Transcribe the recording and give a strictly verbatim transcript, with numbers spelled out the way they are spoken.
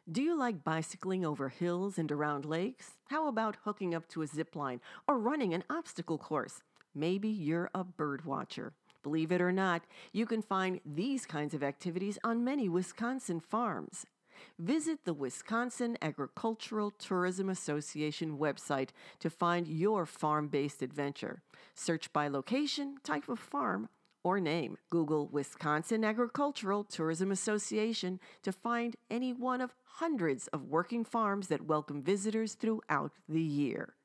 Do you like bicycling over hills and around lakes? How about hooking up to a zip line or running an obstacle course? Maybe you're a bird watcher. Believe it or not, you can find these kinds of activities on many Wisconsin farms. Visit the Wisconsin Agricultural Tourism Association website to find your farm-based adventure. Search by location, type of farm, or name. Google Wisconsin Agricultural Tourism Association to find any one of hundreds of working farms that welcome visitors throughout the year.